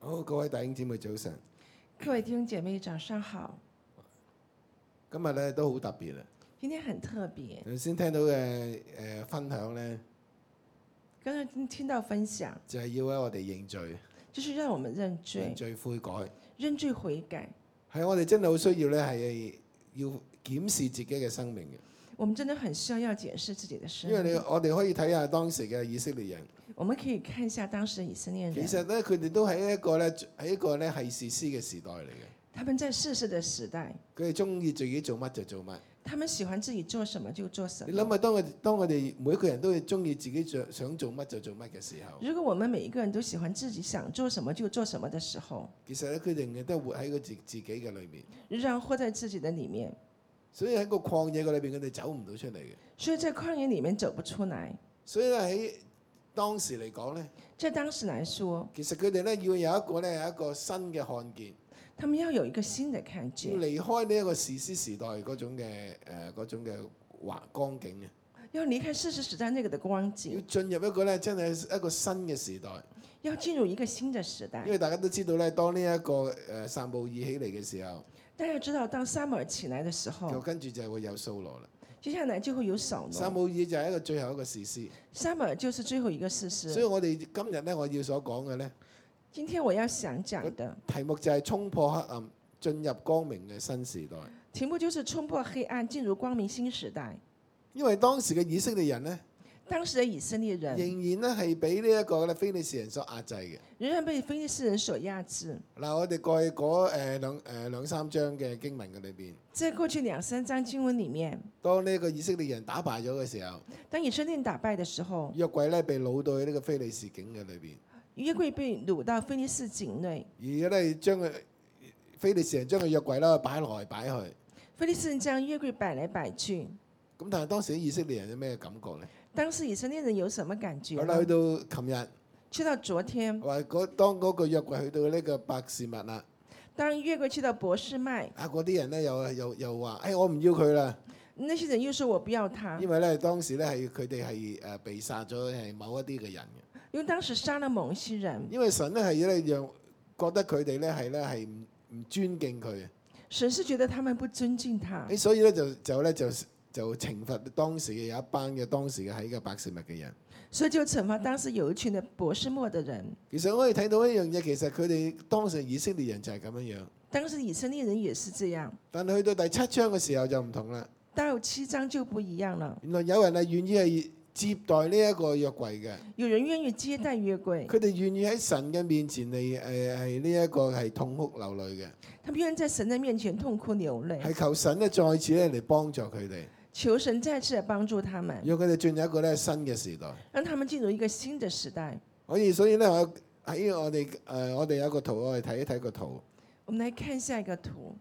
好，各位弟兄姊妹早晨。 各位弟兄姐妹，早上好。 今日咧都好特別啊！ 今天很特別， 頭先聽到嘅分享咧， 剛剛聽到分享， 就係要我哋認罪、 就是讓我們認罪、 認罪悔改。 認罪悔改。 係我哋真係好需要咧，係要檢視自己嘅生命嘅。 我們真的很需要檢視自己的生命。 因為我哋可以睇下當時嘅以色列人， 我們可以看一下當時的以色列人。 其實咧佢哋都喺一個咧係士師嘅時代嚟嘅。 他們在士師的時代， 佢哋中意自己做乜就做乜。 他們喜歡自己做什麼就做什麼。 你諗下，當我哋每一個人都係中意自己想做乜就做乜嘅時候， 如果我們每一個人都喜歡自己想做什麼就做什麼的時候， 其實咧佢哋都活喺自己嘅裏面， 仍然活在自己的裡面。 所以喺個曠野嘅裏邊，佢哋走唔到出嚟嘅。 所以在曠野裡面走不出來。 所以咧喺當時嚟講咧， 在當時來說， 其實佢哋咧要有一個新嘅看見， 他們要有一個新的看要見， 離開呢一個士師時代嗰種嘅光景嘅， 要離開士師時代那個的光景要，進入一個咧真係一個新嘅時代。 要進入一個新的時代因。為大家都知道咧，當呢一個撒母耳起嚟嘅時候， 大家知道，當撒母耳起來的時就候， 跟住就會有掃羅啦。 接下來就會有掃羅。 撒母耳就係一個最後一個士師， 撒母耳就是最後一個士所以師。 我哋今日咧我要所講嘅咧今天我要想講的題目就係衝破黑暗，進入光明嘅新時代。 題目就是衝破黑暗，進入光明新時代。 因為當時嘅以色列人咧， 當時的以色列人仍然咧係俾呢一個非利士人所壓制嘅。 仍然被非利士人所壓制。 嗱，我哋過去嗰兩三章嘅經文嘅裏邊， 在過去2、3章經文裡面， 當呢個以色列人打敗咗嘅時候， 當以色列人打敗的時候， 約櫃咧被擄到去呢個非利士境嘅裏邊， 約櫃被擄到非利士境內。 而咧將佢非利士人將個約櫃啦擺來擺去。 非利士人將約櫃擺來擺去。 咁但係當時啲以色列人有咩感覺咧？ 當時以色列人有什麼感覺呢？ 好啦，去到琴日， 去到昨天， 話當嗰個約櫃去到呢個伯示麥啦， 當約櫃去到伯示麥， 啊嗰啲人咧又話：我唔要佢啦， 那些人又說我不要他， 因為咧當時咧係佢哋係被殺咗係某一啲嘅人嘅。 因為當時殺了某一些人， 因為神咧係咧讓覺得佢哋咧係唔尊敬佢， 神是覺得他們不尊敬他， 所以咧就懲罰當時嘅有一班嘅當時嘅喺個伯示麥嘅人。 所以就懲罰當時有一群的伯示麥的人。 其實我可以睇到一樣嘢，其實佢哋當時以色列人就係咁樣樣， 當時以色列人也是這樣， 但係去到第7章嘅時候就唔同啦。 到7章就不一樣了。 原來有人係願意係接待呢一個約櫃嘅， 有人願意接待約櫃， 佢哋願意喺神嘅面前嚟係呢一個係痛哭流淚嘅， 他們願意在神的面前痛哭流淚， 係求神咧再次咧嚟幫助佢哋， 求神再次來幫助他們， 讓佢哋進入一個咧新嘅時代。 讓他們進入一個新的時代。 所以咧，喺我哋有一個圖，我哋睇一睇個圖。 我們來看下一個圖。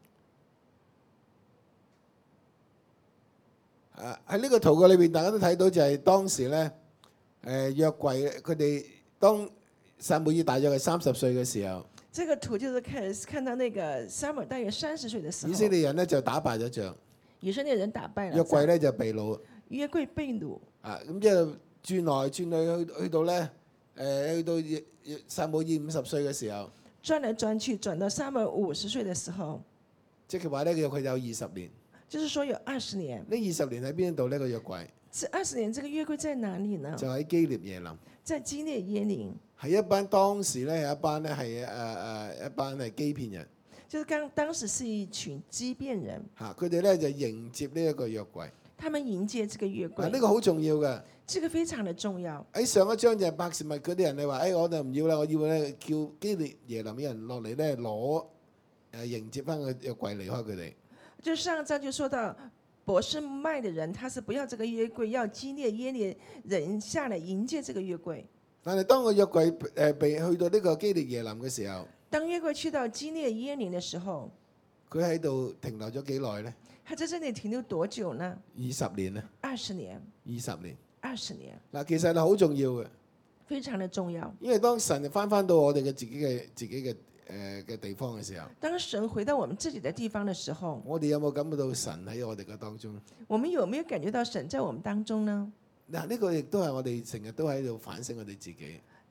喺呢個圖嘅裏邊，大家都睇到就係當時咧，約櫃佢哋當撒母耳大約係30歲嘅時候， 這個圖就是看到那個撒母耳大約30歲的時候， 以色列人咧就打敗咗仗， 以色列人打敗了， 約櫃咧就被擄。 約櫃被擄。 咁即係轉來轉去到咧，去到撒母耳50歲嘅時候， 轉來轉去，轉到撒母耳50歲的時候， 即係話咧佢有20年。 就是說有20年。 呢20年喺邊度呢個約櫃？ 這20年，這個約櫃在哪裡呢？ 就喺基列耶林。 在基列耶琳。 係一班當時咧有一班咧係一班係基遍人。 就是當時是一群基遍人。 佢哋咧就迎接呢一個約櫃。 他們迎接這個約櫃。 呢個好重要嘅。 這個非常的重要。 喺上一章就係伯示麥嗰啲人，你話我哋唔要啦，我要咧叫基列耶琳嘅人落嚟咧攞迎接翻個約櫃離開佢哋。 就上一章就說到伯示麥的人，他是不要這個約櫃，要基列耶琳人下來迎接這個約櫃。 但係當個約櫃被去到呢個基列耶琳嘅時候， 當約櫃去到基列耶琳嘅時候， 佢喺度停留咗幾耐咧？ 他在這裡停留多久呢 ？20年啊 ！20年。 20年。 20年。 嗱，其實係好重要嘅。 非常的重要。因為當神翻到我哋嘅自己嘅地方嘅時候， 當神回到我們自己的地方的時候， 我哋有冇感覺到神喺我哋嘅當中？ 我們有沒有感覺到神在我們當中呢？ 嗱，呢個亦都係我哋成日都喺度反省我哋自己。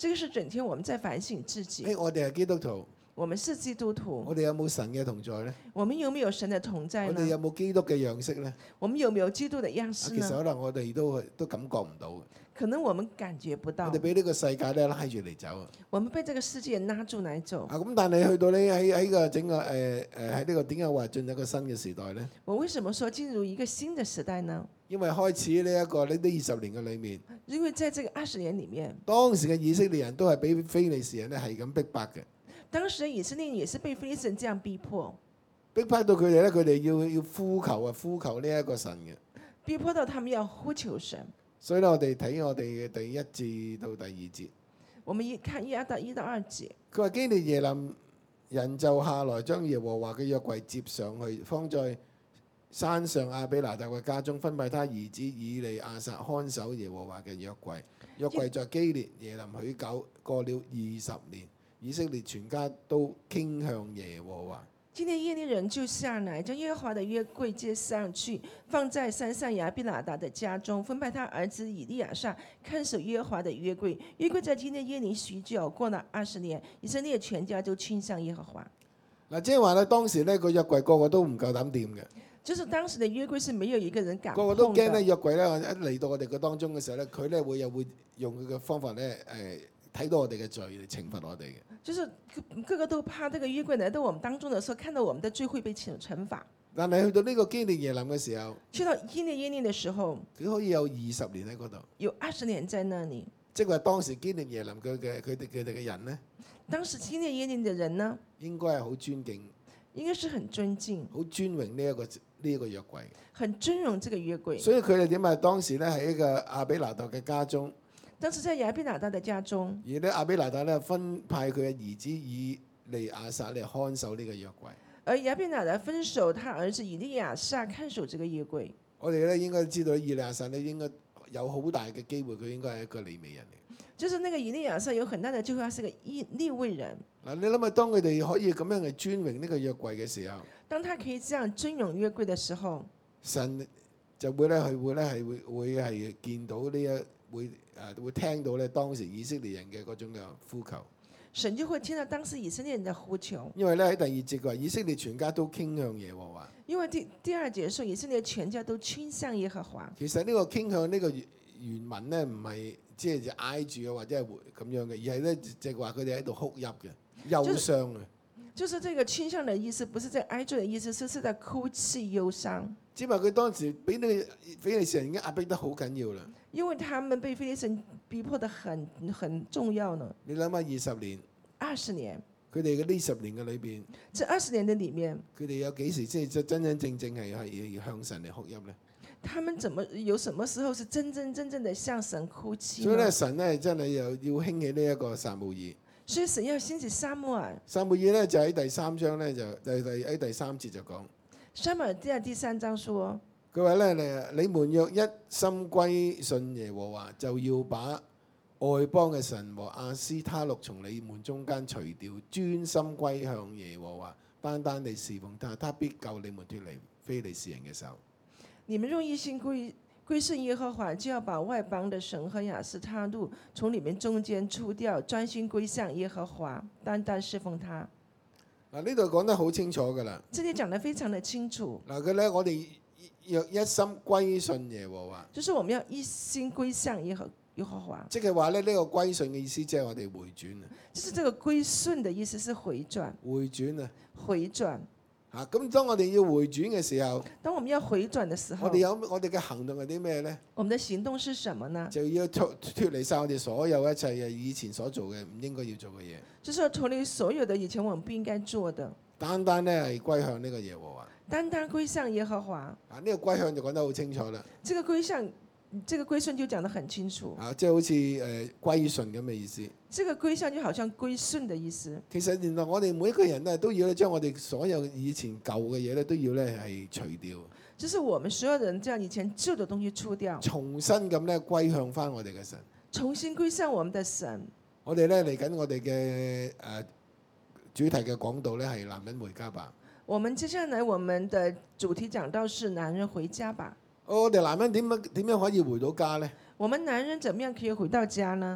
這個是整天我們在反省自己。 我哋係基督徒， 我們是基督徒， 我哋有冇神嘅同在呢？ 我們有沒有神的同在我哋呢？ 有冇基督嘅樣式呢？ 我們有沒有基督的樣式其實呢？ 可能我哋都感覺唔到， 可能我們感覺不到我哋，俾呢個世界咧拉住嚟走啊！ 我們被這個世界拉住來走。 咁但係去到呢喺個整個喺呢個點解話進入一個新嘅時代呢？ 我為什麼說進入一個新的時代呢？ 因為開始呢一個呢20年嘅裏面， 因為在這個20年裡面， 當時嘅以色列人都係俾非利士人咧係咁逼迫嘅， 當時以色列也是被非利士人這樣逼迫， 逼迫到佢哋咧，佢哋要呼求呢一個神嘅。 逼迫到他們要呼求神。 所以咧，我哋睇我哋嘅第1至到第2節， 我們一看1到2節， 佢話基列耶琳人就下來將耶和華嘅約櫃接上去，放在山上亞比拿達嘅家中，分派他兒子以利亞撒看守耶和華嘅約櫃。約櫃在基列耶琳許久，過了20年，以色列全家都傾向耶和華。 基列耶利人就下來，將耶和華的約櫃接上去，放在山上亞比拿達的家中，分派他兒子以利亞撒看守耶和華的約櫃。約櫃在基列耶利許久，過了20年，以色列全家就傾向耶和華。 嗱，即係話咧，當時呢個約櫃個個都唔夠膽掂嘅， 就是當時的約櫃是沒有一個人敢碰的。 個個都驚咧約櫃咧一嚟到我哋嘅當中嘅時候咧，佢咧會用佢嘅方法咧睇到我哋嘅罪嚟懲罰我哋嘅。 就是個個都怕這個約櫃來到我們當中的時候，看到我們的罪會被懲罰。 但係去到呢個基列耶琳嘅時候， 去到基列耶利的時候， 佢可以有20年喺嗰度， 有20年在那裡。 即係話當時基列耶琳佢哋嘅人咧， 當時基列耶利的人呢， 應該係好尊敬、 應該是很尊敬、 好尊榮呢一個約櫃。 很尊榮這個約櫃。 所以佢哋點啊？當時咧喺一個亞比拿達嘅家中， 當時在亞比拿達的家中， 而咧亞比拿達咧分派佢嘅兒子以利亞撒嚟看守呢個約櫃。 而亞比拿達分手他兒子以利亞撒看守這個約櫃。 我哋咧應該知道以利亞撒咧應該有好大嘅機會，佢應該係一個利未人嚟。 就是那個以利亞撒有很大的機會，他是個利未人。 嗱，你諗下，當佢哋可以咁樣去尊榮呢個約櫃嘅時候， 當他可以這樣尊榮約櫃的時候， 神就會咧會係見到呢會聽到咧當時以色列人嘅嗰種嘅呼求。 神就會聽到當時以色列人的呼求。 因為咧喺第2節佢話以色列全家都傾向耶和華。 因為第2節說以色列全家都傾向耶和華。 其實呢個傾向呢個原文咧唔係即係挨住啊或者係咁樣嘅，而係咧即係話佢哋喺度哭泣嘅憂傷啊。 就是這個傾向的意思，不是在挨住的意思，是在哭泣憂傷。 只係佢當時俾呢個非利士人已經壓迫得好緊要啦。 因為他們被非利士人逼迫得很重要呢。 你諗下20年 ，20年， 佢哋嘅呢10年嘅裏邊， 這20年的裡面， 佢哋有幾時先係真真正正係向神嚟哭泣咧？ 他們有什麼時候是真正的向神哭泣呢？ 所以咧，神咧真係又要興起呢一個撒母耳。 所以神要興起撒母耳。 撒母耳咧就喺第3章咧就喺第3節就講。 撒母耳第3章說， 佢話咧你們若一心歸信耶和華，就要把外邦嘅神和亞斯他錄從你們中間除掉，專心歸向耶和華，單單地侍奉他，他必救你們脫離非利士人嘅手。 你們若一心歸順耶和華，就要把外邦的神和亞斯他錄從你們中間除掉，專心歸向耶和華，單單侍奉他。 嗱，呢度講得好清楚㗎啦。 這裡講得非常的清楚。 嗱，佢咧我哋若一心歸順耶和華， 就是我們要一心歸向耶和華。 即係話咧呢個歸順嘅意思，即係我哋回轉啊。 就是這個歸順的意思是回轉。 回轉啊！ 回轉。 嚇，咁當我哋要回轉嘅時候， 當我們要回轉的時候， 我哋嘅行動係啲咩咧？ 我們的行動是什麼呢？ 就要脫離晒我哋所有一切嘅以前所做嘅唔應該要做嘅嘢。 就是要脫離所有的以前我們不應該做的。 單單咧係歸向呢個耶和華。 單單歸向耶和華。 啊，呢個歸向就講得好清楚啦。 這個歸向，這個歸順就講得很清楚。 啊，即係好似歸順咁嘅意思。 這個歸向就好像歸順的意思。 其實原來我哋每一個人咧都要咧將我哋所有以前舊嘅嘢咧都要咧係除掉。 就是我們所有人將以前舊的東西除掉， 重新咁咧歸向翻我哋嘅神。 重新歸向我們的神。 我哋咧嚟緊我哋嘅主題嘅講道咧係男人回家吧。 我們接下來我們的主題講到是男人回家吧。 我哋男人點樣可以回到家呢？ 我們男人怎麼樣可以回到家呢？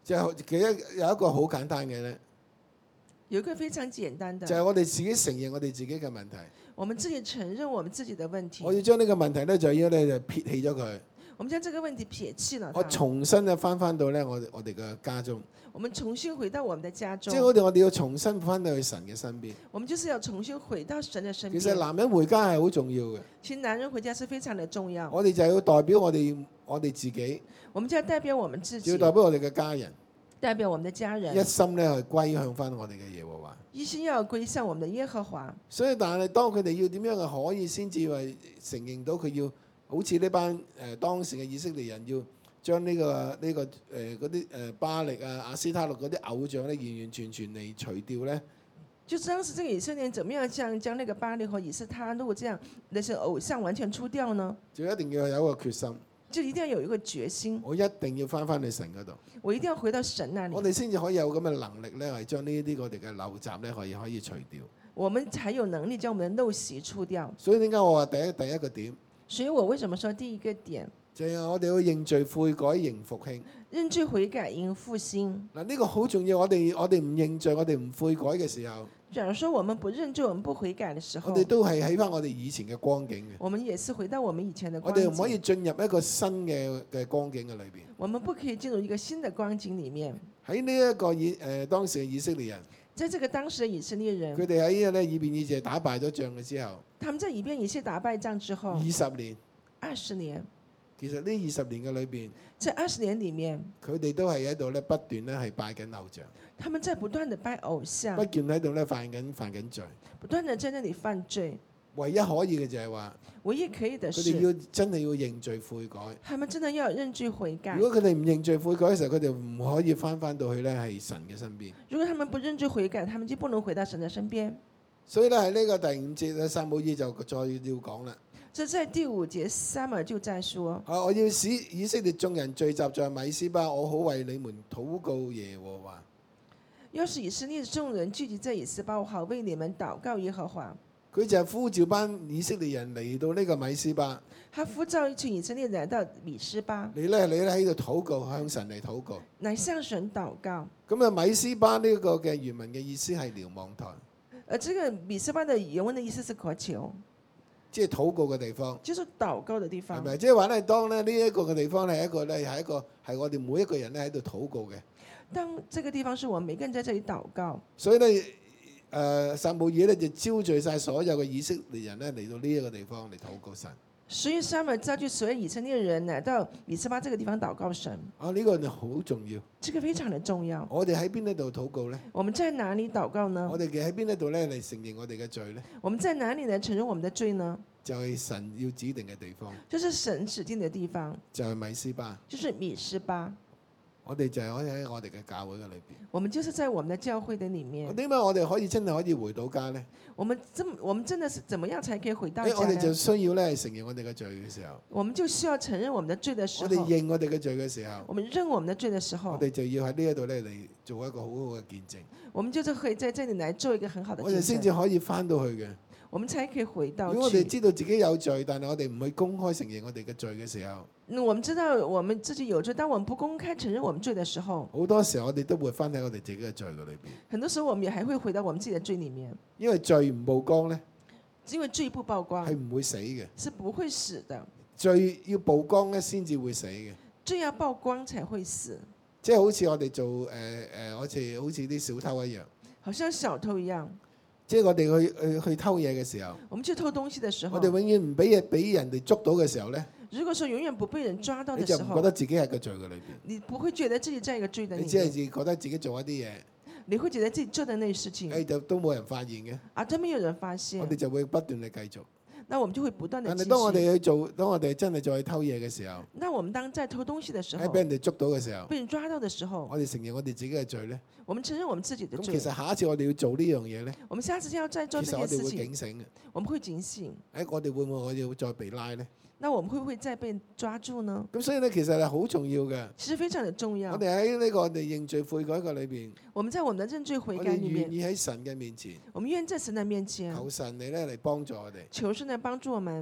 就係其實有一個好簡單嘅咧， 有一個非常簡單的， 就係我哋自己承認我哋自己嘅問題。 我們自己承認我們自己的問題我。要將呢個問題咧，就要咧就撇棄咗佢， 我們將這個問題撇棄了我它， 重新咧翻到咧我哋嘅家中， 我們重新回到我們的家中即係。我哋要重新翻到去神嘅身邊。 我們就是要重新回到神的身其實邊。 男人回家係好重要嘅， 其實男人回家是非常的重要。 我哋就係要代表我哋自己， 我們就要代表我們自己， 要代表我哋嘅家人， 代表我們的家一人， 心咧去歸向翻我哋嘅耶和華。 一心要歸向我們的耶和華。 所以但係當佢哋要點樣嘅可以先至為承認到佢要好似呢班當時嘅以色列人要將呢個嗰啲巴力啊、亞斯他錄嗰啲偶像咧完完全全嚟除掉咧， 就是當時這個以色列人怎麼樣將那個巴力和以斯他錄這樣那些偶像完全除掉呢？ 就一定要有一個決心， 就一定要有一個決心， 我一定要翻去神嗰度， 我一定要回到神那裡， 我哋先至可以有咁嘅能力咧，係將呢啲我哋嘅陋習咧可以除掉。 我們才有能力將我們的陋習除掉。 所以點解我話第一個點， 所以我為什麼說第一個點， 就係我哋要認罪悔改迎復興。 認罪悔改迎復興。 嗱，呢個好重要，我哋唔認罪，我哋唔悔改嘅時候， 假如說我們不認罪，我們不悔改的時候， 我哋都係喺翻我哋以前嘅光景嘅。 我們也是回到我們以前的我光景。 哋唔可以進入一個新嘅光景嘅裏邊。 我們不可以進入一個新的光景裡面。 喺呢一個當時嘅以色列人， 在這個當時的以色列人， 佢哋喺咧以便以謝打敗咗仗嘅之後， 他們在以便以謝打敗仗之後 20年， ，20年， 其實呢20年嘅裏邊， 這20年裡面， 佢哋都係喺度咧不斷咧係拜緊偶像， 他們在不斷的拜偶像不，斷喺度咧犯緊罪。 不斷的在那裡犯罪。 唯一可以嘅就係話， 唯一可以的佢哋是， 要真係要認罪悔改。 他們真的要認罪悔改。 如果佢哋唔認罪悔改嘅時候，佢哋唔可以翻到去咧係神嘅身邊。 如果他們不認罪悔改，他們就不能回到神的身邊。 所以咧喺呢個第5節咧，撒母耳就再要講啦。 這在第5節，撒母耳就在說： 我要使以色列眾人聚集在米斯巴，我好為你們禱告耶和華。 要是以色列眾人聚集在以斯巴，我好為你們禱告耶和華。 佢就係呼召班以色列人嚟到呢個米斯巴， 他呼召一群以色列人來到米斯巴， 你咧喺度禱告，向神嚟禱告。 來向神禱告。 咁啊，米斯巴呢個嘅原文嘅意思係瞭望台， 這個米斯巴的原文的意思是渴求， 即係禱告嘅地方， 就是禱告的地方。 係咪？即係話咧，當咧呢一個嘅地方係係我哋每一個人咧喺度禱告嘅。 當這個地方是我們每個人在這裡禱告， 所以咧，撒母耳咧就招聚晒所有嘅以色列人咧嚟到呢一個地方嚟禱告神。 所以撒母耳召集所有以色列人來到米斯巴這個地方禱告神。 呢個好重要。 這個非常的重要。 我哋喺邊一度禱告咧？ 我們在哪裡禱告呢？ 我哋喺邊一度咧嚟承認我哋嘅罪咧？ 我們在哪裡來承認我們的罪呢？ 就係神要指定嘅地方， 就是神指定的地方， 就係米斯巴。 就是米斯巴。 我哋就係可以喺我哋嘅教會嘅裏邊。 我們就是在我們的教會的裡面。 點解我哋真係可以回到家咧？ 我們真的是怎麼樣才可以回到家呢？ 我哋就需要咧承認我哋嘅罪嘅時候， 我們就需要承認我們的罪的時候。 我哋認我哋嘅罪嘅時候， 我們認我們的罪的時候， 我哋就要喺呢一度咧嚟做一個好好嘅見證。 我們就是可以在這裡來做一個很好的見證。 我哋先至可以翻到去嘅。 我們才可以回到去。 如果我哋知道自己有罪，但係我哋唔去公開承認我哋嘅罪嘅時候， 我們知道我們自己有罪，當我們不公開承認我們罪的時候， 好多時候我哋都會翻喺我哋自己嘅罪嘅裏邊。 很多時候我們也還會回到我們自己的罪裡面。 因為罪唔曝光咧， 因為罪不曝光係唔會死嘅。 是不會死的。 罪要曝光咧，先至會死嘅。 罪要曝光才會死。 即係好似我哋做好似啲小偷一樣。 好像小偷一樣。 即係我哋去偷嘢嘅時候， 我們去偷東西的時候， 我哋永遠唔俾人哋捉到嘅時候咧， 如果說永遠不被人抓到的時候， 你就唔覺得自己係個罪嘅裏邊。 你不會覺得自己在一個罪的裡面， 你只係覺得自己做一啲嘢， 你會覺得自己做的那些事情， 就都冇人發現嘅， 都沒有人發現， 我哋就會不斷地繼續。 那我們就會不斷地繼續。 但係當我哋去做，當我哋真係再去偷嘢嘅時候， 那我們當在偷東西的時候， 俾人哋捉到嘅時候， 被人抓到的時候， 我哋承認我哋自己嘅罪咧。 我們承認我們自己的咁罪。 其實下一次我哋要做呢樣嘢咧， 我們下次要再做其這件事情， 實我哋會警醒嘅。 我們會警醒。 我哋會唔會我要再被拉咧？ 那我們會不會再被抓住呢？ 咁所以咧，其實係好重要嘅。 其實非常的重要。 我哋喺呢個我哋認罪悔改嘅裏邊， 我們在我們的認罪悔我改裏哋願面， 意喺神嘅面前， 我們願在神的面前求神你咧嚟幫助我哋。 求神來幫助我們。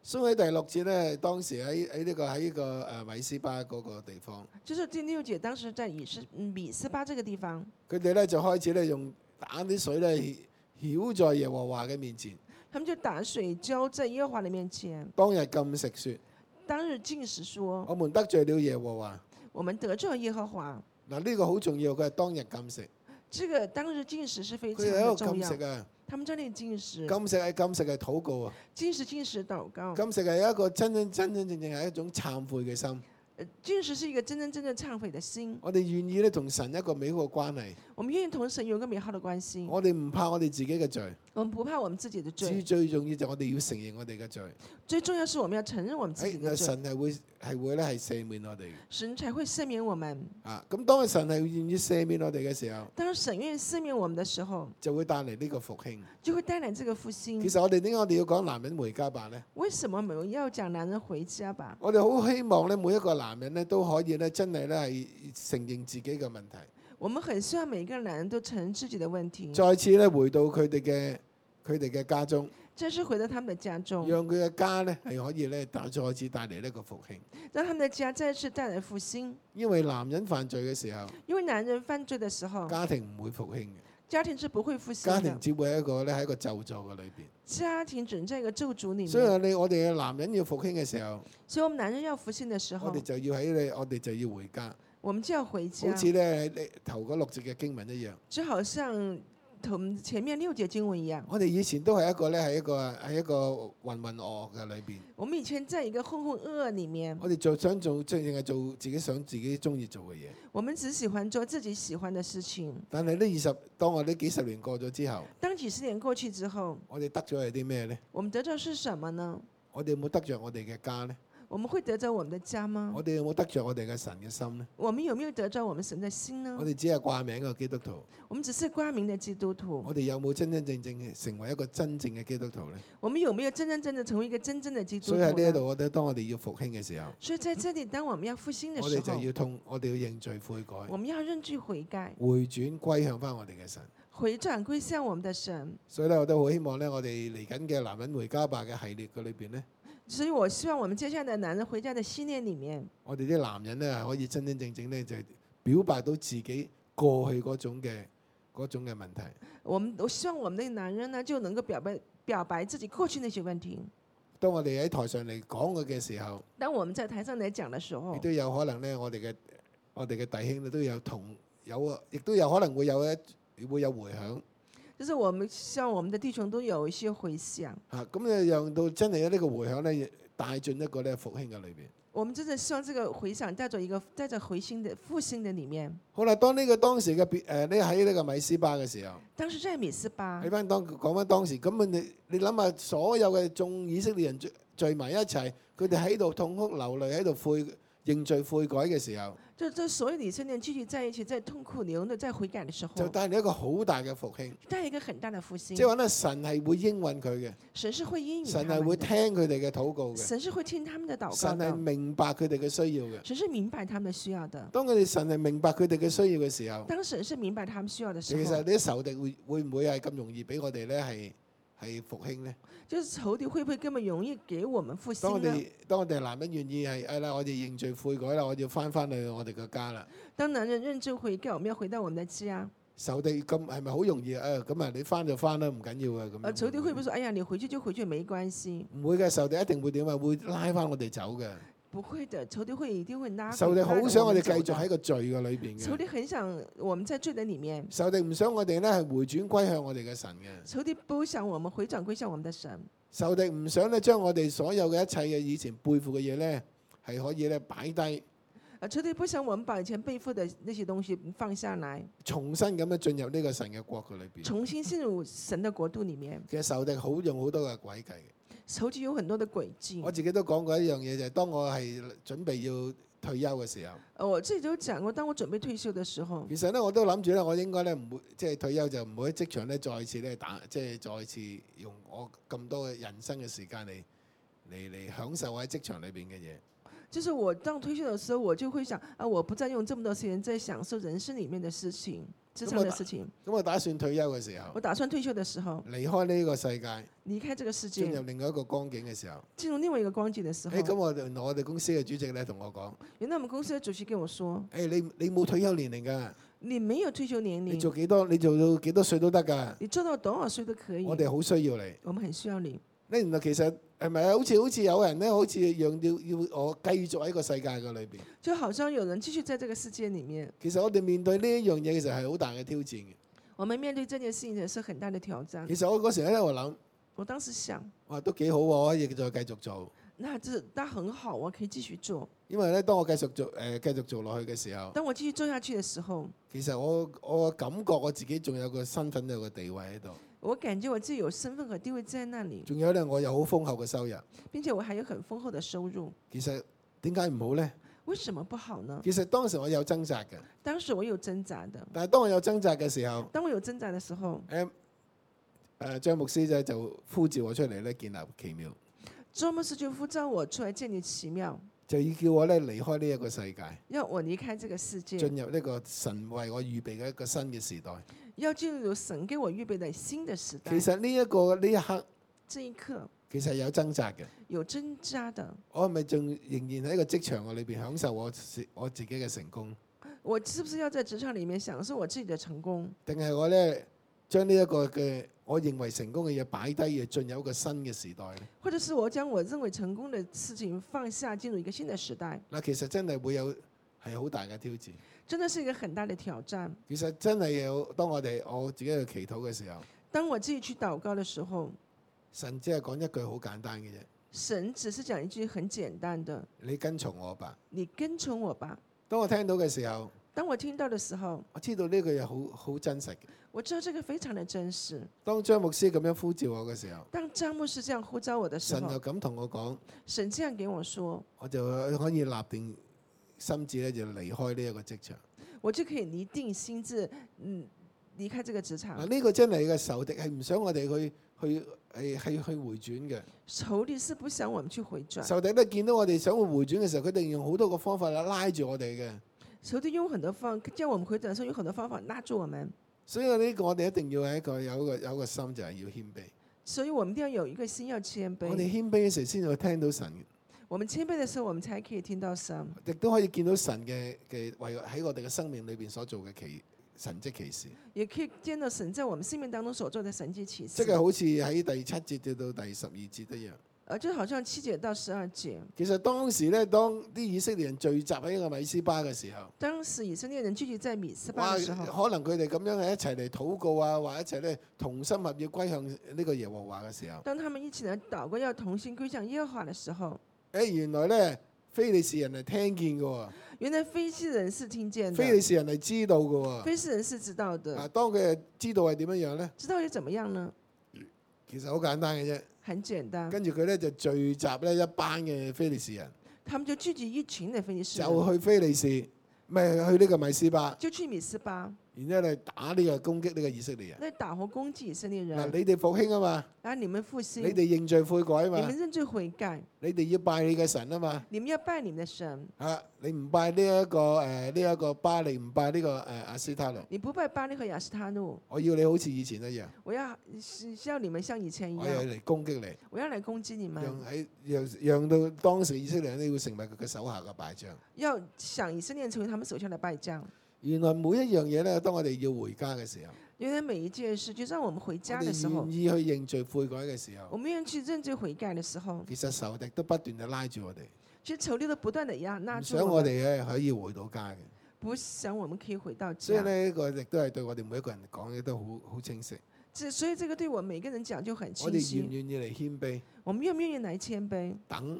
所以喺第6節咧，當時喺米斯巴嗰個地方， 就是第6節，當時在米斯巴這個地方， 佢哋咧就開始咧用打啲水咧曉在耶和華嘅面前， 他們就打水澆在耶和華的面前， 當日禁食說： 當日禁食說， 我們得罪了耶和華。 我們得罪了耶和華。 嗱，呢個好重要，佢係當日禁食， 這個當日禁食是非常佢哋喺度的重要。 禁食啊！ 他們在那裡禁食， 禁食係禱告啊！ 禁食禱告。 禁食係一個真正係一種懺悔嘅心。 禁食是一個真正懺悔的心。 我哋願意咧同神一個美好嘅關係。 我們願意同神有一個美好的關係。 我哋唔怕我哋自己嘅罪。 我們不怕我們自己的罪。 最重要就係我哋要承認我哋嘅罪。 最重要是我們要承認我們自己的罪。 神係會咧係赦免我哋。 神才會赦免我們。 啊，咁當神係願意赦免我哋嘅時候， 當神願意赦免我們的時候， 就會帶嚟呢個復興。 就會帶來這個復興。 其實點解我哋要講男人回家吧呢？ 為什麼我們要講男人回家吧？ 我哋好希望咧，每一個男人咧都可以咧，真係咧係承認自己嘅問題。 我們很希望每個男人都承認自己的問題。 再次咧回到佢哋嘅家中。 再次回到他們的家中。 讓佢嘅家咧係可以咧再次帶嚟呢個復興。 讓他們的家再次帶來復興。 因為男人犯罪嘅時候， 因為男人犯罪的時候， 家庭唔會復興嘅。 家庭是不會復興的。 家庭只會喺一個咒詛嘅裏邊。 家庭只在一個咒詛裡面。 所以我哋嘅男人要復興嘅時候， 所以我們男人要復興的時候， 我哋就要回家。 我們就要回家。 好似咧頭嗰6節嘅經文一樣。 就好像同前面6節經文一樣。 我哋以前都係一個咧喺一個混混噩嘅裏邊。 我們以前在一個混混噩噩裡面。 我哋想做淨係做自己想自己中意做嘅嘢。 我們只喜歡做自己喜歡的事情。 但係當我哋幾十年過咗之後， 當幾十年過去之後， 我哋得咗係啲咩呢？ 我們得着是什麼呢？ 我哋有冇得着我哋嘅家呢？ 我們會得着我們的家嗎？ 我哋有冇得着我哋嘅神嘅心呢？ 我們有沒有得着我們神的心呢？ 我哋只係掛名嘅基督徒。 我們只是掛名的基督徒。 我哋有冇真真正正成為一個真正嘅基督徒呢？ 我們有沒有真真正成為一個真正的基督徒？ 所以喺呢一度，當我哋要復興嘅時候， 所以在這裡，當我們要復興的時候， 我哋就要我哋要認罪悔改。 我們要認罪悔改， 回轉歸向翻我哋嘅神。 回轉歸向我們的神。 所以咧，我都好希望咧，我哋嚟緊嘅男人回家吧嘅系列嘅裏邊呢， 所以我希望我們接下來的男人回家的系列裡面， 我哋啲男人咧係可以真真正正咧就表白到自己過去嗰種嘅問題。 我希望我們的男人呢就能夠表白自己過去那些問題。 當我哋喺台上嚟講佢嘅時候， 當我們在台上嚟講的時候， 亦都有可能咧，我哋嘅弟兄都亦都有可能會有迴響。 就是我們希望我們的弟兄都有一些回響。 咁咧讓到真係呢個迴響咧帶進一個咧復興嘅裏邊。 我們真的希望這個回響帶着回興的復興的裡面。 好啦，當當時嘅你喺呢個米斯巴嘅時候， 當時在米斯巴。 講翻當時，咁你諗下，所有嘅眾以色列人聚埋一齊，佢哋喺度痛哭流淚，喺度認罪悔改嘅時候， 就所有以色列人聚集在一起，在痛苦流淚、在悔改的時候， 就帶嚟一個好大嘅復興， 帶一個很大的復興。 即係話咧，神係會應允佢嘅， 神是會應允， 神係會聽佢哋嘅禱告嘅， 神是會聽他們的禱告， 神係明白佢哋嘅需要嘅， 神是明白他們的需要的。 當神係明白佢哋嘅需要嘅時候， 當神是明白他們需要的時候， 其實你啲仇敵會唔會係咁容易俾我哋咧係復興呢？ 就是仇敵會不會咁麼容易給我們復興呢？ 當我哋男人願意我哋認罪悔改啦，我要翻去我哋嘅家啦。 當男人認罪悔改，我們要回到我們的家。 仇敵咁係咪好容易你翻就翻啦，唔緊要嘅咁。 仇敵會唔會說：哎呀，你回去就回去，沒關係？ 唔會嘅，仇敵一定會點啊？會拉翻我哋走嘅。 不會的，仇敵一定會拉。 仇敵好想我哋繼續喺個罪嘅裏邊嘅。 仇敵很想我們在罪的裡面。 仇敵唔想我哋咧係回轉歸向我哋嘅神嘅。 仇敵不想我們回轉歸向我們的神。 仇敵唔想咧將我哋所有嘅一切嘅以前背負嘅嘢咧係可以咧擺低。 仇敵不想我們把以前背負的那些東西放下來， 重新咁樣進入呢個神嘅國嘅裏邊。 重新進入神的國度裡面。 其實仇敵用好多嘅詭計嘅。 仇敵有很多的詭計。 我自己都講過一樣嘢，就係當我係準備要退休嘅時候。 我自己都講過，當我準備退休嘅時候。 其實咧，我都諗住咧，我應該咧唔會即係退休就唔會喺職場咧再次咧再次用我咁多嘅人生嘅時間嚟享受喺職場裏邊嘅嘢。 就是我當退休嘅時候，我就會想我不再用這麼多時間在享受人生裡面嘅事情。 職場的事情。 咁我打算退休嘅時候， 我打算退休的時候， 離開呢個世界， 離開這個世進入界， 另外一個光景嘅時候， 進入另外一個光景的時候， 咁我哋公司嘅主席咧同我講： 原來我們公司的主席跟我說， 你冇退休年齡㗎， 你沒有退休年你齡， 你做到幾多歲都得㗎。 你做到多少歲都可以。 我哋好需要你。 我們很需要你。 原來其實係咪啊？好似有人咧，好似要我繼續喺個世界嘅裏邊。 就好像有人繼續在這個世界裡面。 其實我哋面對呢一樣嘢，其實係好大嘅挑戰嘅。 我們面對這件事情是很大的挑戰。 其實我嗰時喺度諗， 我當時想， 哇，都幾好喎，可以再繼續做。 那很好，我可以繼續做。 因為咧，當我繼續做落去嘅時候， 當我繼續做下去嘅時候， 其實我感覺我自己仲有個身份有個地位喺度。 我感覺我自己有身份和地位在那裡。 仲有咧，我有好豐厚嘅收入。 並且我還有很豐厚的收入。 其實點解唔好呢？ 為什麼不好呢？ 其實當時我有掙扎嘅。 當時我有掙扎的。 但係當我有掙扎嘅時候，張牧師就呼召我出嚟咧，建立奇妙。 張牧師就呼召我出來建立奇妙， 就要叫我咧離開呢一個世界， 要我離開這個世界， 進入呢個神為我預備嘅一個新嘅時代。 要進入神給我預備的新的時代。 其實呢一刻， 這一刻其實有掙扎嘅。 有掙扎的。 我係咪仲仍然喺個職場嘅裏邊享受我自己嘅成功？ 我是不是要在職場裡面享受我自己的成功？ 定係我咧將呢一個嘅我認為成功嘅嘢擺低，而進入一個新嘅時代咧？ 或者是我將我認為成功的事情放下，進入一個新的時代？ 嗱，其實真係會有係好大嘅挑戰。 真的是一個很大的挑戰。 其實真係有當我自己去祈禱嘅時候， 當我自己去禱告的時候， 神只係講一句好簡單嘅啫。 神只是講一句很簡單的： 你跟從我吧。 你跟從我吧。 當我聽到嘅時候， 當我聽到的時候， 我知道呢句嘢好真實嘅。 我知道這個非常的真實。 當張牧師咁樣呼召我嘅時候， 當張牧師這樣呼召我的時候， 神就咁同我講， 神這樣給我說， 我就可以立定心志咧，就離開呢一個職場。 我就可以擬定心志，離開這個職場。 嗱，呢個真係嘅仇敵係唔想我哋去回轉嘅。 仇敵是不想我們去回轉。 仇敵咧見到我哋想去回轉嘅時候，佢哋用好多個方法嚟拉住我哋嘅。 仇敵用很多方法叫我們回轉的時候，用很多方法拉住我們。 所以呢個我哋一定要係有一個心，就係要謙卑。 所以我們一定要有一個心，要謙卑。 我哋謙卑嘅時候先至會聽到神。 我們謙卑的時候，我們才可以聽到神， 亦都可以見到神嘅為喺我哋嘅生命裏邊所做嘅神蹟奇事。 也可以見到神在我們生命當中所做的神蹟奇事。 即係好似喺第7節至到第12節一樣。 就好像7節到12節。 其實當時咧，當啲以色列人聚集喺一個米斯巴嘅時候， 當時以色列人聚集在米斯巴嘅時候， 可能佢哋咁樣係一齊嚟禱告啊，或者一齊咧同心合意歸向呢個耶和華嘅時候， 當他們一起嚟禱告，要同心歸向耶和華嘅時候， 原來咧非利士人係聽見嘅喎。 原來非利士人是聽見的。 非利士人係知道嘅喎。 非利士人是知道的。 當佢知道係點樣樣咧？ 知道係怎麼樣呢？ 其實好簡單嘅啫。 很簡單。 跟住佢咧就聚集咧一班嘅非利士人。 他們就聚集一群嘅非利士人。 就去非利士，咪去呢個米斯巴。 就去米斯巴。 然之後嚟打呢個攻擊呢個以色列人。 嚟打和攻擊以色列人。 嗱，你哋復興啊嘛。 啊，你們復興。 你哋認罪悔改啊嘛。 你們認罪悔改。 你哋要拜你嘅神啊嘛。 你們要拜你們的神。 你唔拜呢一個巴利，唔拜呢個亞斯他路。 你不拜巴利和亞斯他路。 我要你好似以前一樣。 我要你們像以前一樣。 我要嚟攻擊你。 我要嚟攻擊你們。 讓到當時以色列人都要成為佢嘅手下嘅敗將。 要想以色列人成為他們手下的敗將。 原來每一樣嘢咧，當我哋要回家嘅時候， 原來每一件事，就當我們回家嘅時候， 我哋願意去認罪悔改嘅時候， 我們願意去認罪悔改嘅時候， 其實仇敵都不斷地拉住我哋， 其實仇敵都不斷地拉住我們， 想我哋咧可以回到家嘅， 不想我們可以回到家。 所以呢個亦都係對我哋每一個人講嘅都好清晰。 所以這個對我每個人講就很清晰。 我哋願唔願意嚟謙卑？ 我們願唔願意嚟謙卑？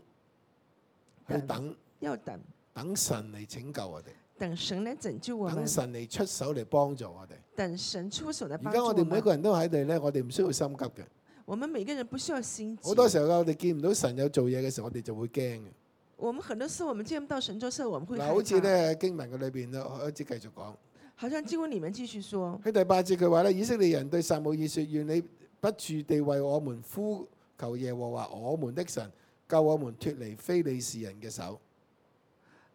要等神嚟拯救我哋。 等神嚟拯救我們， 等神嚟出手嚟幫助我哋。 等神出手嚟幫助我們。 而家我哋每一個人都喺度咧，我哋唔需要心急嘅。 我們每個人不需要心急。 好多時候我哋見唔到神有做嘢嘅時候，我哋就會驚嘅。 我們很多時候我們見唔到神做事，我們會害怕。 好似咧經文嘅裏邊咧，開始繼續講。 好像經文裡面繼續說。 喺第8節佢話咧，以色列人對撒母耳說：願你不住地為我們呼求耶和華我們的神，救我們脫離非利士人嘅手。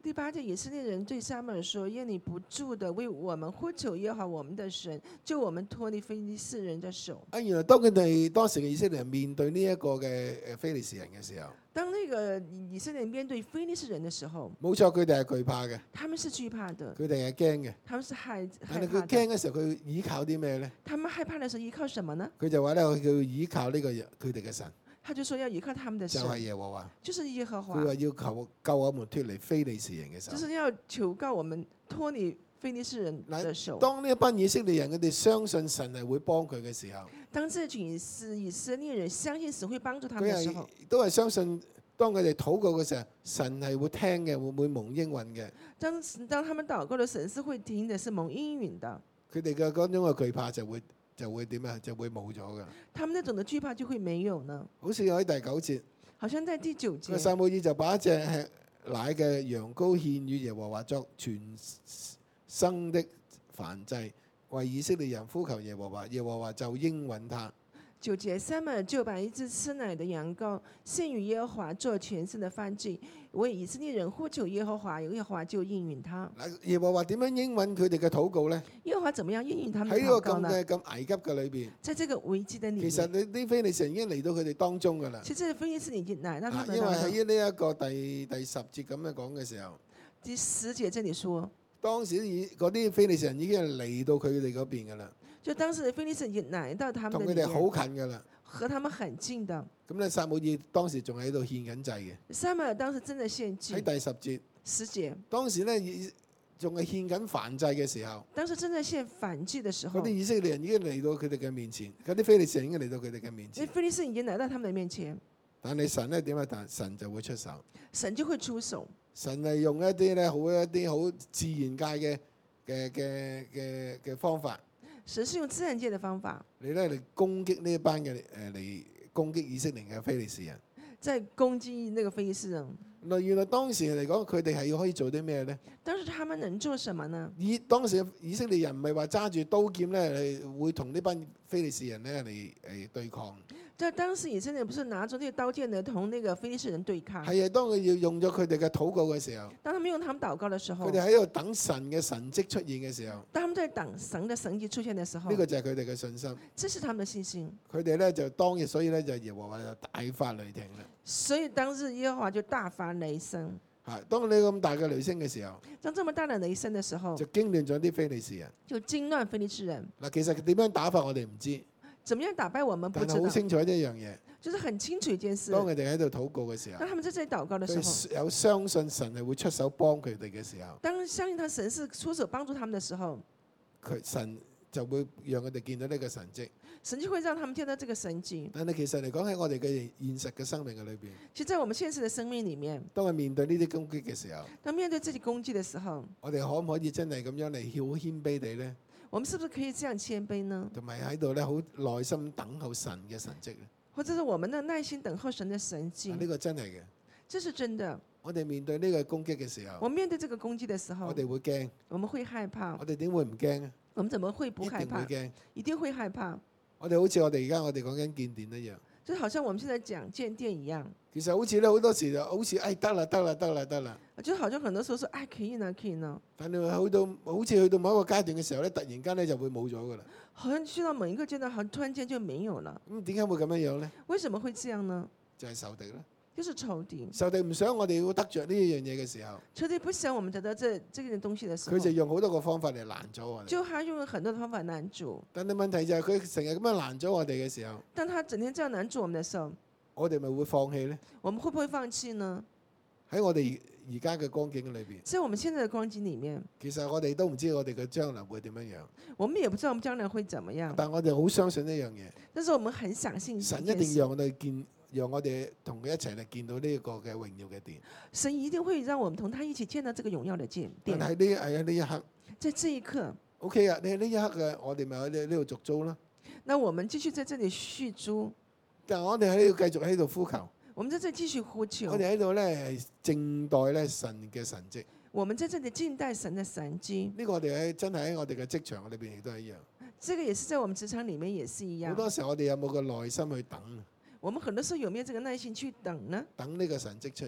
第8節，以色列人對撒母耳說：願你不住的為我們呼求耶和華我們的神，救我們脫離非利士人的手。 原來當佢哋當時嘅以色列人面對呢一個嘅非利士人嘅時候， 當那個以色列人面對非利士人的時候， 冇錯，佢哋係懼怕嘅， 他們是懼怕的， 佢哋係驚嘅。 他們是害但係佢怕的。 驚嘅時候，佢依靠啲咩咧？ 他們害怕的時候依靠什麼呢？ 佢就話咧，佢要依靠呢個佢哋嘅神， 他就說要依靠他們的就神， 係耶和華。 就是耶和華佢，話要求救我們脱離非利士人嘅手就。是要求告我們脫離非利士人的手。 當呢一班以色列人佢哋相信神係會幫佢嘅時候， 當這群以色列人相信神會幫助他們佢係的時候， 都係相信，當佢哋禱告嘅時候，神係會聽嘅，會蒙應允嘅。 當他們禱告的神是會聽的，是蒙應允的。 佢哋嘅嗰種嘅懼怕就會點啊？就會冇咗噶。 他們那種的懼怕就會沒有呢。 好似喺第9節， 好像在第9節， 撒母耳就把一隻吃奶嘅羊羔獻與耶和華作全生的燔祭，為以色列人呼求耶和華，耶和華就應允他。 9節，撒母耳就把一隻吃奶的羊羔獻與耶和華做全牲的燔祭，為以色列人呼求耶和華，耶和華就應允他。 耶和華點樣應允佢哋嘅禱告咧？ 耶和華怎麼樣應允他們的喺呢個禱告呢？ 咁危急嘅裏邊， 在這個危機的裡面， 其實你啲非利士人已經嚟到佢哋當中噶啦。 其實非利士人已經來到他們因為當中。 喺呢一個第10節咁樣講嘅時候， 第10節這裡說， 當時嗰啲非利士人已經係嚟到佢哋嗰邊噶啦， 就當時的非利士人已經來到他同們的裡面， 佢哋好近噶啦。 和他們很近的。 咁咧，撒母耳當時仲喺度獻緊祭嘅。 撒母耳當時真的獻祭喺。第10節， 10節， 當時咧仲係獻緊燔祭嘅時候， 當時正在獻燔祭的時候嗰啲，以色列人已經嚟到佢哋嘅面前，嗰啲非利士人已經嚟到佢哋嘅面前。 那非利士人已經來到他們的面前， 但係神咧點啊？但神就會出手。 神就會出手。 神係用一啲咧好自然界嘅方法。 神是用自然界的方法， 你咧嚟攻擊呢一班嘅嚟攻擊以色列嘅非利士人。 在攻擊那個非利士人。 原來當時嚟講，佢哋係可以做啲咩咧？ 當時他們能做什麼呢？ 當時以色列人唔係話揸住刀劍咧，係會同呢班非利士人咧嚟對抗。 在當時以色列人不是拿着呢個刀劍嚟同那個非利士人對抗。 係啊，當佢要用咗佢哋嘅禱告嘅時候， 當他們用他們禱告的時候佢，哋喺度等神嘅神蹟出現嘅時候， 當他們在等神的神蹟出現的時候， 呢個就係佢哋嘅信心。 這是他們的信心。 佢哋咧就當日，所以咧就耶和華就大發雷霆啦。 所以當日耶和華就大發雷聲。 係，當你咁大嘅雷聲嘅時候， 當這麼大的雷聲的時候就，驚亂咗啲非利士人。 就驚亂非利士人。 嗱，其實點樣打法我哋唔知， 怎麼樣打敗我們不知道， 但係好清楚一樣嘢。 就是很清楚一件事。 當佢哋喺度禱告嘅時候當，他們在這裡禱告的時候， 佢有相信神係會出手幫佢哋嘅時候， 當相信他神是出手幫助他們的時候， 神就會讓佢哋見到呢個神蹟。 神就會讓他們見到這個神蹟。 但係其實嚟講喺我哋嘅現實嘅生命嘅裏邊， 其實在我們現實的生命裡面， 當我面對呢啲攻擊嘅時候， 當面對自己攻擊的時候， 我哋可唔可以真係咁樣嚟好謙卑地咧， 我們是不是可以這樣謙卑呢？ 同埋喺度咧好耐心等候神嘅神蹟咧？ 或者是我們的耐心等候神的神呢蹟？ 個真係嘅。 這是真的。 我哋面對呢個攻擊嘅時候， 我們面對這個攻擊的時候我，哋會驚。 我們會害怕我。哋點會唔驚啊？ 我們怎麼會一定會不害怕？ 驚。 一定會害怕。 我哋好似我哋而家我哋講緊建殿一樣， 就好像我們現在講建殿一樣， 其實好似咧好多時就好似得啦得啦得啦得啦， 就好像很多時候說，哎，可以呢，可以呢。 但係好似去到某一個階段嘅時候咧，突然間咧就會冇咗噶啦。 好像去到某一個階段，好像突然間就沒有了。 咁點解會咁樣樣咧？ 為什麼會這樣呢？ 就係仇敵啦。 就是仇敵。 仇敵唔想我哋要得着呢一樣嘢嘅時候， 仇敵不想我們得到這件東西的時候， 佢就用好多個方法嚟攔咗我哋。 就他用了很多的方法攔住。 但係問題就係佢成日咁樣攔咗我哋嘅時候， 當他整天這樣攔住我們的時候， 我哋咪會放棄咧？ 我們會不會放棄呢？ 喺我哋而家嘅光景裏邊， 在我們現在的光景裡面， 其實我哋都唔知我哋嘅將來會點樣樣， 我們也不知道我們將來會怎麼樣。 但我哋好相信呢樣嘢， 但是我們很相信神這件事一定讓我哋見，讓我哋同佢一齊嚟見到呢一個嘅榮耀嘅殿。 神一定會讓我們同他一起見到這個榮耀的殿。 但係呢一刻在這一刻， ，OK 啊，呢一刻嘅我哋咪喺呢度續租啦。 那我們繼續在這裡續租， 但係我哋喺度繼續喺度呼求， 我們在這裡繼續呼求我，哋喺度咧係靜待咧神嘅神蹟。 我們在這裡靜待神的神蹟。 呢個我哋真係喺我哋嘅職場裏邊亦都係一樣。 這個也是在我們職場裡面也是一樣。 好多時候我哋有冇個耐心去等， 我們很多時候有沒有這個耐心去等呢？ 等呢個神蹟出現？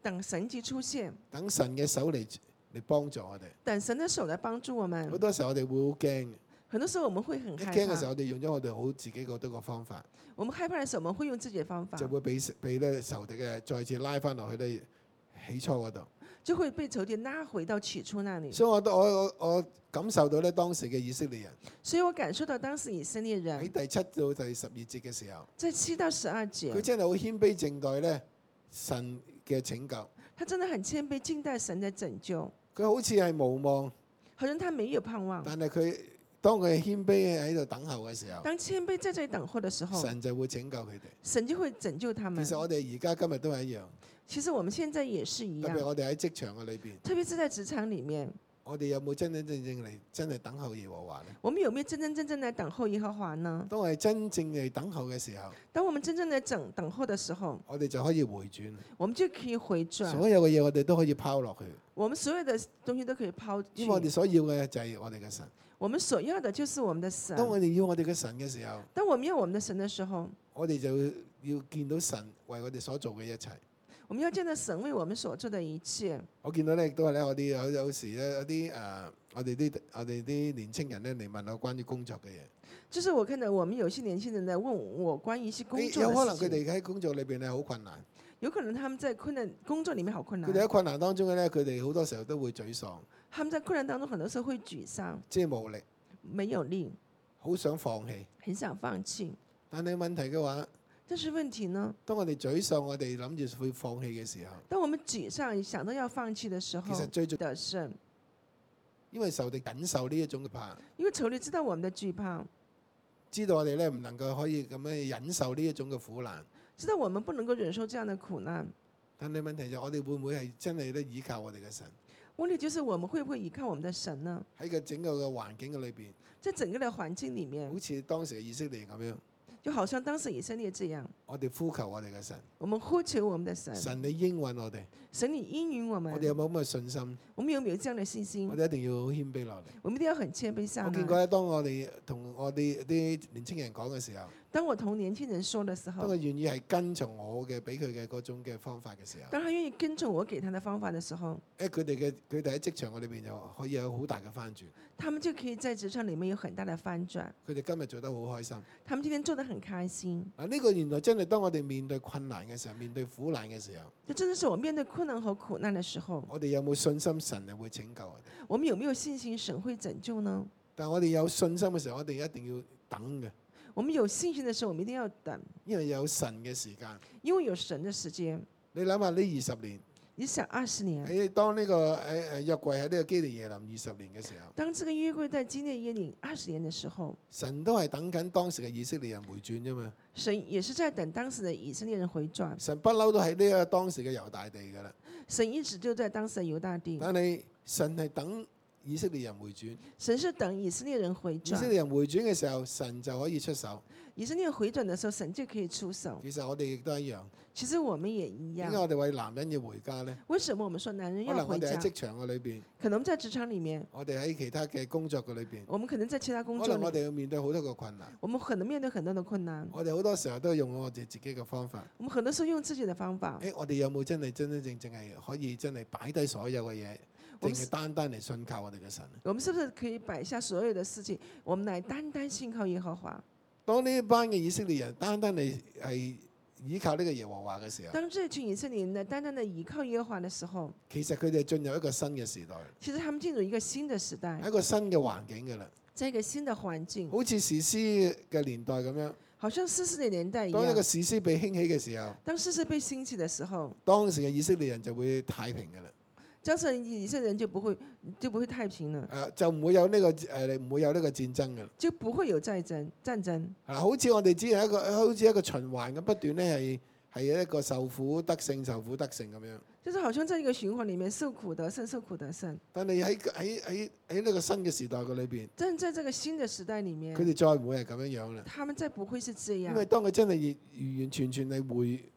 等神蹟出現， 等神嘅手嚟幫助我哋。 等神的手來幫助我們好。多時候我哋會好驚嘅， 很多時候我們會很一害怕， 驚嘅時候，我哋用咗我哋好自己覺得個方法， 我們害怕的時候，我們會用自己的方法就，會俾咧仇敵嘅再次拉翻落去咧起初嗰度。 就會被仇敵拉回到起初那裡。 所以我感受到咧當時嘅以色列人所以我感受到當時以色列喺人第7到第12節嘅時候， 在7到12 佢節， 真係好謙卑靜待咧神嘅拯救。 他真的很謙卑，靜待神的拯救， 佢好似係無望， 好像他沒有盼望。 但係佢當佢謙卑喺度等候嘅時候， 當謙卑在這裡等候的時候， 神就會拯救佢哋。 神就會拯救他們其。實我哋而家今日都係一樣， 其實我們現在也是一樣， 特別我哋喺職場嘅裏邊， 特別是在職場裡面， 我哋有冇真真正正嚟真係等候耶和華呢？ 我們有沒有真正來等候耶和華呢？ 當我哋真正嚟等候嘅時候， 當我們真正來等候的時候， 我哋就可以回轉， 我們就可以回轉， 所有嘅嘢我哋都可以拋落去， 我們所有的東西都可以拋因為我哋去。 所要嘅就係我哋嘅神。 我們所要的就是我們的神。 當我哋要我哋嘅神嘅時候， 當我們要我們的神的時候， 我哋就要見到神為我哋所做嘅一切。 我們要見到神為我們所做的一切。 我見到咧，亦都係咧，我哋有時咧有啲我哋啲年青人咧嚟問我關於工作嘅嘢。 就是我看到我們有些年輕人來問我關於一些工作有可能佢的事情， 哋喺工作裏邊咧好困難， 有可能他們在工作裡面好困難佢哋，喺困難當中嘅咧，佢哋好多時候都會沮喪， 他們在困難當中很多時候會沮喪， 即係無力， 沒有力， 好想放棄。 很想放棄。 但係問題嘅話， 但是問題呢？ 當我哋沮喪，我哋諗住會放棄嘅時候， 當我們沮喪想到要放棄的時候其實最重的是， 因為受敵忍受呢一種嘅怕， 因為仇敵知道我們的懼怕， 知道我哋咧唔能夠可以咁樣忍受呢一種嘅苦難。 知道我們不能夠忍受這樣的苦難。 但係問題就我哋會唔會係真係咧依靠我哋嘅神？ 問題就是我們會不會依靠我們的神呢？ 喺個整個嘅環境嘅裏邊， 在整個的環境裡面好，似當時嘅以色列咁樣， 就好像當時以色列這樣， 我哋呼求我哋嘅神， 我們呼求我們的神， 神你應允我哋， 神你應允我我們哋，有冇咁嘅信心？ 我們有沒有這樣的信心我？哋一定要好謙卑落嚟。 我們一定要很謙卑下來。 我見過咧，當我哋同我哋啲年青人講嘅時候， 當我同年輕人說的時候當佢，願意係跟從我嘅俾佢嘅嗰種嘅方法嘅時候， 當他願意跟從我給他的方法的時候， 佢哋喺職場嘅裏邊又可以有好大嘅翻轉。 他們就可以在職場裡面有很大的翻轉。 佢哋今日做得好開心。 他們今天做得很開心。 呢個原來真係當我哋面對困難嘅時候，面對苦難嘅時候， 這真的是我面對困難和苦難的時候， 我哋有冇信心神係會拯救我哋？ 我們有沒有信心神會拯救呢？ 但係我哋有信心嘅時候，我哋一定要等嘅， 我們有信心的時候，我們一定要等， 因為有神嘅時間。 因為有神的時間。 你諗下呢20年， 你想20年， 喺當呢個約櫃喺呢個基利耶林20年嘅時候， 當這個約櫃在基列耶領20年的時候， 神都係等緊當時嘅以色列人回轉啫嘛。 神也是在等當時的以色列人回轉。 神不嬲都喺呢個當時嘅猶大地㗎啦， 神一直就在當時的猶大地， 但係神係等以色列人回轉。 神是等以色列人回以色轉。 列人回轉嘅時候，神就可以出手。 以色列回轉的時候，神就可以出手。 其實我哋亦都一樣。 其實我們也一樣。 點解我哋為男人要回家呢？ 為什麼我們說男人可能我要回家？ 哋喺職場嘅裏邊， 可能我們在職場裡面， 我哋喺其他嘅工作嘅裏邊， 我們可能在其他工可作裡， 能我哋要面對好多個困難。 我們可能面對很多的困難。 我哋好多時候都用我哋自己嘅方法。 我們很多時候用自己的方法。 我哋有冇真正係可以真係擺低所有嘅嘢， 我們淨係單單嚟信靠我哋嘅神？ 我們是不是可以擺下所有的事情，我們來單單信靠耶和華？ 當呢一班嘅以色列人單單嚟係依靠呢個耶和華嘅時候， 當這群以色列人呢單單的依靠耶和華的時候， 其實佢哋進入一個新嘅時代， 其實他們進入一個新的時代係，一個新嘅環境㗎啦。 在一個新的環境， 好似士師嘅年代咁樣， 好像士師的年代一當一個樣。 士師被興起嘅時候， 當士師被興起的時候， 當時嘅以色列人就會太平㗎啦。 當時以色列人就不會太平了， 就唔會有呢個唔會有呢個戰爭㗎啦。 就不會有戰爭。 好似我哋只係好似一個循環咁不斷咧，係一個受苦得勝、受苦得勝咁樣。 就是好像在一個循環裡面受苦得勝、受苦得勝。 但係喺呢個新嘅時代嘅裏邊， 但在這個新的時代裡面佢，哋再唔會係咁樣樣啦。 他們再不會是這樣。 因為當佢真係完完全全係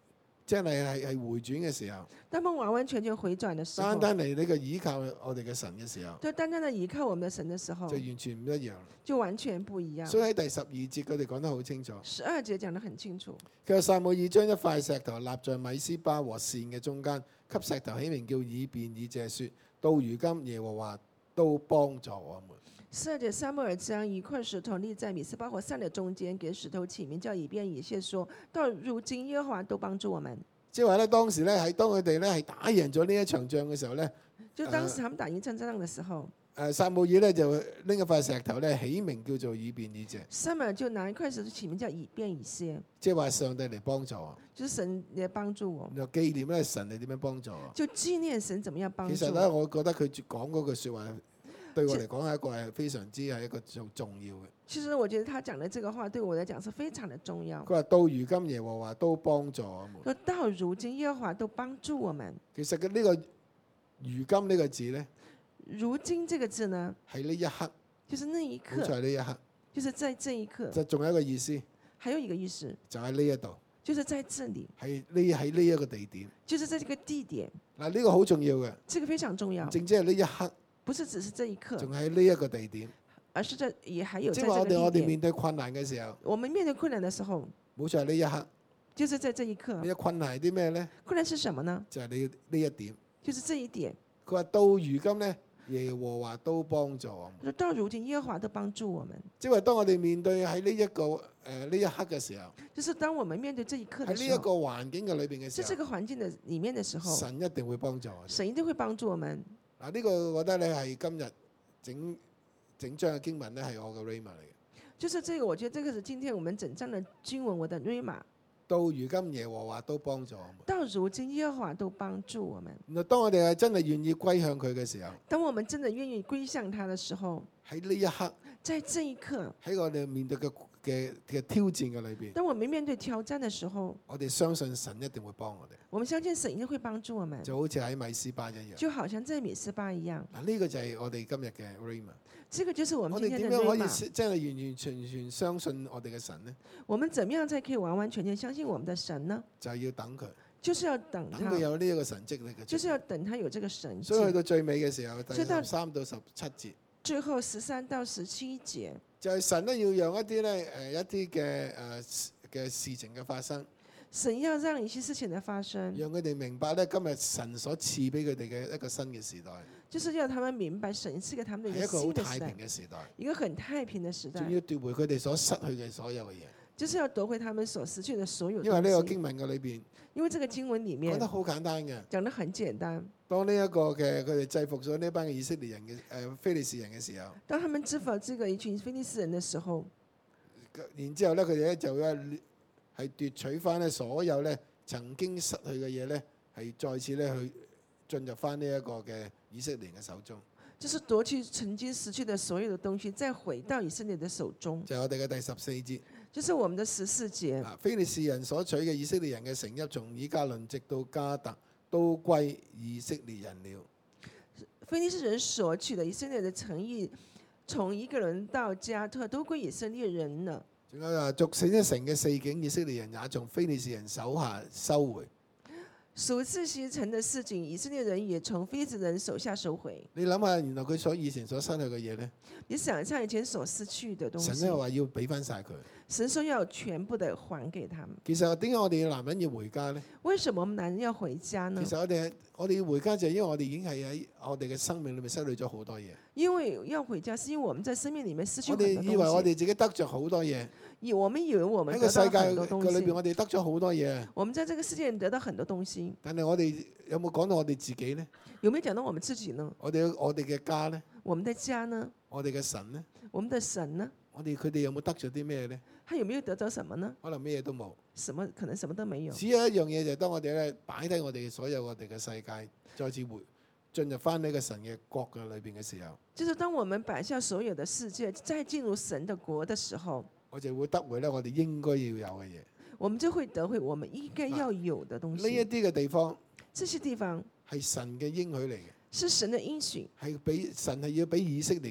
即係回轉嘅時候， 當我們完完全全回轉的時候， 單單嚟呢個倚靠我哋嘅神嘅時候， 就單單的依靠我們的神的時候就，完全唔一樣。 就完全不一樣。 所以喺第12節佢哋講得好清楚。 12節講得很清楚。 佢話撒母耳將一塊石頭立在米斯巴和善嘅中間，給石頭起名叫以便以謝，說：到如今耶和華都幫助我們。 12節，撒母耳將一塊石頭立在米斯巴和善的中間，給石頭起名叫以便以謝，說到如今耶和華都幫助我們。 即係話咧，當時咧係當佢哋咧係打贏咗呢一場仗嘅時候咧， 就當時他們打贏這場仗的時候， 撒母耳咧就拎一塊石頭咧起名叫做以便以謝， 撒母耳就拿一塊石頭起名叫以便以謝， 即係話上帝嚟幫助我， 就是神嚟幫助我， 就紀念咧神係點樣幫助我。 就紀念神怎麼樣幫助。 其實咧，我覺得佢講嗰句説話對我嚟講係一個係非常之係一個重要嘅。 其實我覺得他講的這個話對我來講是非常的重要。 佢話到如今耶和華都幫助我們。 說到如今耶和華都幫助我們。 其實嘅呢個如今呢個字咧， 如今這個字呢， 喺呢一刻， 就是那一好在刻， 呢一刻， 就是在這一刻。 就仲有一個意思， 還有一個意思， 就喺呢一度， 就是在這裡， 喺呢一個地點。 就是在這個地點。 嗱，呢個好重要嘅， 這個非常重要， 正正係呢一刻， 不是只是這一刻， 仲喺呢一個地點。 而是這也還有即係話在這個地點。 我哋面對困難嘅時候， 我們面對困難的時候， 好在呢一刻。 就是在這一刻。 呢個困難係啲咩咧？ 困難是什麼呢？ 就係呢一點。 就是這一點。 佢話到如今咧，耶和華都幫助我們。 到如今耶和華都幫助我們。 即係話當我哋面對喺呢一個呢一刻嘅時候， 就是當我們面對這一刻喺呢一的時候， 個環境嘅裏邊嘅時在這候， 個環境的裡面的時候， 神一定會幫助我哋。 神一定會幫助我們。 嗱，呢個我覺得咧係今日整章嘅經文咧係我嘅 rhema 嚟嘅。 就是這個，我覺得這個是今天我們整章的經文，我的 rhema。 到如今耶和華都幫助我們。 到如今耶和華都幫助我們。 嗱，當我哋係真係願意歸向佢嘅時候， 當我們真的願意歸向他的時候， 喺呢一刻， 在這一刻， 喺我哋面對嘅挑戰嘅裏邊， 當我們面對挑戰的時候， 我哋相信神一定會幫我哋。 我們相信神一定會幫助我們， 就好似喺米斯巴一樣。 就好像在米斯巴一樣。 嗱，呢個就係我哋今日嘅 rhema。 這個就是我們我哋今天的點樣可以 rhema。 真係完完全全相信我哋嘅神呢？ 我們怎麼樣才可以完完全全相信我們的神呢？ 就係要等佢， 就是要等等佢他， 有呢一個神蹟力嘅。 就是要等他有這個神所以去蹟。 到最尾嘅時候，第所以到 13到17節， 最後13到17節， 就係神咧要讓一啲咧一啲嘅事情嘅發生， 神要讓一些事情的發生， 讓佢哋明白咧今日神所賜俾佢哋嘅一個新嘅時代， 就是要他們明白神賜給他們的一個係一個好太新的時代， 平嘅時代， 一個很太平的時代仲，要奪回佢哋所失去嘅所有嘅嘢。 就是要奪回他們所失去的所有東西。 因為呢個經文嘅裏邊因為這個經文裡講面得好簡單嘅。 講得很簡單， 當呢一個嘅佢哋制服咗呢班嘅以色列人嘅非利士人嘅時候， 當他們制服這個一群非利士人的時候， 然之後咧佢哋咧就係奪取翻咧所有咧曾經失去嘅嘢咧，係再次咧去進入翻呢一個嘅以色列人嘅手中。 就是奪去曾經失去的所有的東西，再回到以色列的手中。 就係我哋嘅第14節。 就是我們的14節。 非利士人所取嘅以色列人嘅城邑，從以加倫直到迦特，都歸以色列人了。 非利士人所取的以色列的城邑，從以革倫到迦特，都歸以色列人了。 仲有啊，逐死一城嘅四境，以色列人也從非利士人手下收回。 屬自西城的四境，以色列人也從非利士人手下收回。 你諗下，原來佢以前所失去嘅嘢咧， 你想象以前所失去的東西， 神咧話要俾翻晒佢。 神說要全部的還給他們。 其實點解我哋男人要回家咧？ 為什麼我們男人要回家呢其？實我哋要回家就係因為我哋已經係喺我哋嘅生命裏面失去咗好多嘢。 因為要回家，是因為我們在生命裡面失去我很多東西。 哋以為我哋自己得着好多嘢， 我們以為我們得到喺個世界很多東嘅裏邊， 西。 我哋得咗好多嘢。 我們在這個世界裡得到很多東西。 但係我哋有冇講到我哋自己咧？ 有沒有講到我們自己呢？ 我哋嘅家咧？ 我們的家呢？ 我哋嘅神咧？ 我們的神呢？ 佢哋有冇得着啲咩咧？ 他有沒有得到什麼呢？ 可能咩嘢都冇。 可能什麼都沒有。 只有一樣嘢就係當我哋咧擺低我哋所有我哋嘅世界，再次進入翻呢個神嘅國嘅裏邊嘅時候， 就是當我們擺下所有的世界，再進入神的國的時候， 我就會得回咧我哋應該要有嘅嘢。 我們就會得回我們應該要有的東西。 呢一啲嘅地方這些地方係神嘅應許嚟嘅， 是神的應許， 係俾神係要俾以色列嘅。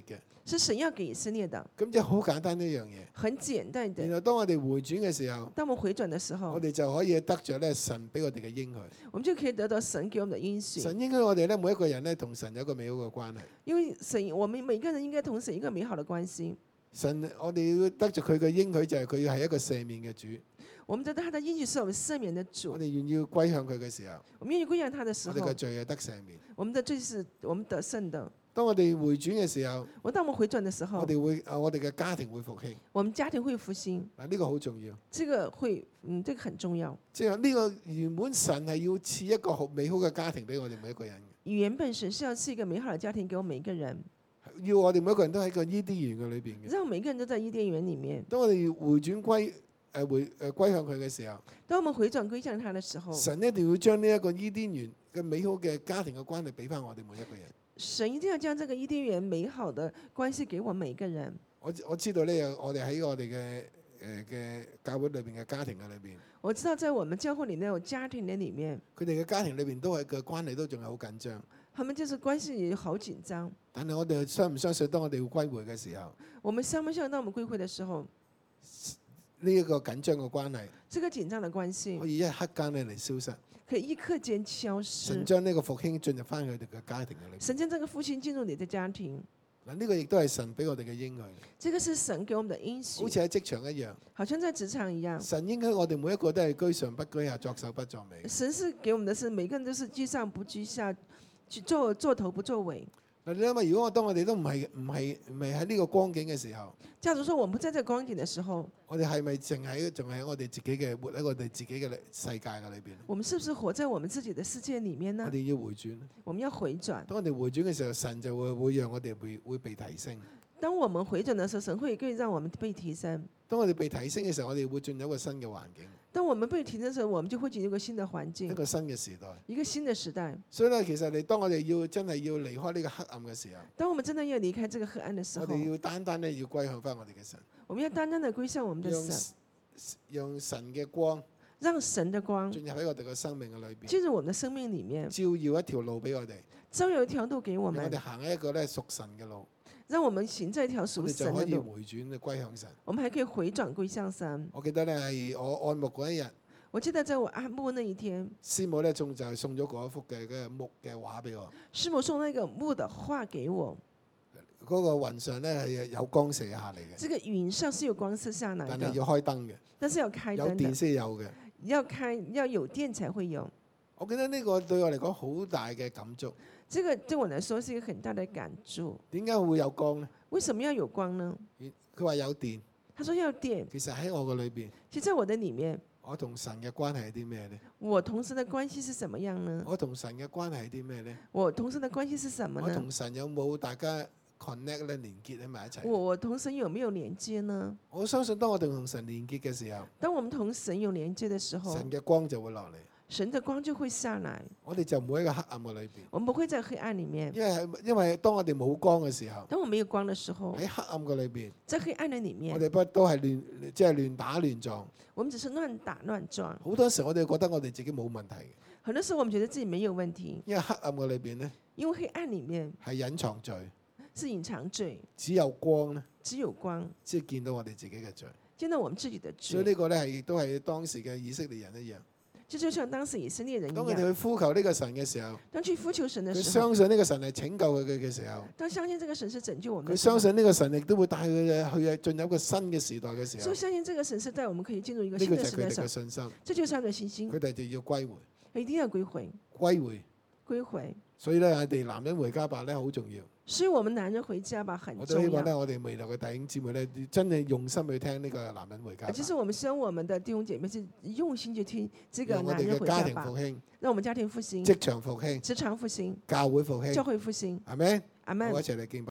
是神要給以色列的， 咁即係好簡單一樣嘢。 很簡單的。 然後當我哋回轉嘅時候， 當我們回轉的時候我，哋就可以得着咧神俾我哋嘅應許。 我們就可以得到神給我們的應許。 神應許我哋咧，每一個人咧同神有一個美好嘅關係。 因為神，我們每個人應該同神一個美好的關係。 神，我哋要得着佢嘅應許，就係佢係一個赦免嘅主。 我們得到他的應許是我們赦免的主我。哋願意歸向佢嘅時候， 我們願意歸向他的時候我哋嘅，罪係得赦免。 我們的罪是我們得勝的。 當我哋回轉嘅時候， 當我們回轉的時候， 我哋嘅家庭會復興。 我們家庭會復興。 嗱，呢個好重要。 這個會，這個很重要。 即係呢個原本神係要賜一個好美好嘅家庭俾我哋每一個人， 原本神是要賜一個美好的家庭給我們每一個人， 要我哋每一個人都喺個伊甸園嘅裏邊嘅。 讓每個人都在伊甸園裡面。 當我哋回轉歸向佢嘅時候， 當我們回轉歸向他的時候， 神一定要將呢一個伊甸園嘅美好嘅家庭嘅關係俾翻我哋每一個人。 神一定要將這個伊甸園美好的關係給我們每一個人。 我知道呢，我哋喺我哋嘅教會裏邊嘅家庭嘅裏邊， 我知道在我們教會裡面有家庭的裡面， 佢哋嘅家庭裏邊都係嘅關係都仲係好緊張。 他們就是關係也好緊張。 但係我哋相唔相信，當我哋要歸回嘅時候， 我們相不相信當我們歸回的時候， 呢一個緊張嘅關係這個緊張的關係可以一刻間咧嚟消失。 可以一刻間消失神。將呢個復興進入翻佢哋嘅家庭嘅裏邊。 神將這個父親進入你的家庭， 嗱，呢個亦都係神俾我哋嘅應許， 這個是神給我們的應許好，似喺職場一樣。 好像在職場一樣。 神應許我哋每一個都係居上不居下，作首不作尾。 神是給我們的是每個人都是居上不居下，去做頭不做尾。 嗱，你諗下，如果當我哋都唔係喺呢個光景嘅時候， 假如說我們不在這個光景的時候， 我哋係咪仲喺我哋自己嘅活喺我哋自己嘅世界嘅裏邊？ 我們是不是活在我們自己的世界裡面呢？ 我哋要回轉。 我們要回轉。 當我哋回轉嘅時候，神就會讓我哋會被提升。 當我們回轉的時候，神會讓我們被提升。 當我哋被提升嘅時候，我哋會進入一個新嘅環境， 當我們被提升的時候，我們就會進入一個新的環境， 一個新嘅時代。 一個新的時代。 所以咧，其實當我哋真係要離開呢個黑暗嘅時候， 當我們真的要離開這個黑暗的時候， 我哋要單單咧要歸向翻我哋嘅神， 我們要單單的歸向我們的神， 讓神嘅光讓神的光進入喺我哋嘅生命嘅裏邊， 進入我們的生命裡面， 照耀一條路俾我哋， 照有一條路給我們讓我哋，行喺一個咧屬神嘅路， 讓我們行這條我屬哋就可以神的路。 回轉歸向神。 我們還可以回轉歸向神。 我記得咧係我按牧嗰一日， 我記得在我按牧那一天， 師母咧就係送咗嗰一幅嘅嗰個木嘅畫俾我。 師母送那個木的畫給我。 嗰個雲上咧係有光射下嚟嘅， 這個雲上是有光射下來的， 但係要開燈嘅， 但是要開有燈的， 電先有嘅。 要有電才會有。 我記得呢個對我嚟講好大嘅感觸。 這個對我來說是一個很大的感觸。 點解會有光呢？ 為什麼要有光呢？ 佢話有電， 他說要電。 其實喺我嘅裏邊， 其實在我的裡面， 我同神嘅關係係啲咩呢？ 我同神的關係是怎麼樣呢？ 我同神嘅關係係啲咩呢？ 我同神的關係是什麼呢我同？神有冇大家 connect 咧連結喺埋一齊？ 我同神有沒有連接呢？ 我相信當我哋同神連結嘅時候， 當我們同神有連接的時候， 神嘅光就會落嚟， 神的光就會下來， 我哋就唔會喺個黑暗嘅裏邊。 我們不會在黑暗裡面。 因為當我哋冇光嘅時候， 當我沒有光的時候， 喺黑暗嘅裏邊， 在黑暗的裡我面， 哋不都係亂打亂撞。 我們只是亂打亂撞。 好多時我哋覺得我哋自己冇問題嘅， 很多時候我們覺得自己沒有問題， 因為黑暗嘅裏邊呢因為黑暗裡面係隱藏罪， 是隱藏罪， 只有光呢只有光先見到我哋自己嘅罪。 見到我們自己的所以罪。 呢個呢，亦都係當時嘅以色列人一樣。 這就像當時以色列人一當佢哋樣， 去呼求呢個神嘅時候， 當去呼求神的佢時候， 相信呢個神係拯救佢嘅時候， 當相信這個神是拯救我們佢的時候， 相信呢個神亦都會帶佢去進入一個新嘅時代嘅時候， 所以相信這個神是帶我們可以進入一個呢新的個就係佢哋嘅時代上， 信心。 這就是他的信心佢，哋就要歸回， 一定要歸回， 歸回。 歸回。 所以咧，我哋男人回家吧咧好重要。 所以我們男人回家吧很我都希重要。 望咧，我哋未來嘅弟兄姊妹咧，真係用心去聽呢個男人回家吧， 其實我們希望我們的弟兄姐妹是用心去聽這個讓我男人哋嘅家回家吧， 庭復興、 讓我們家庭復興、 職場復興、 職場復興、 教會復興， 教會復興。 係咪？ 阿門我一。齊嚟敬拜。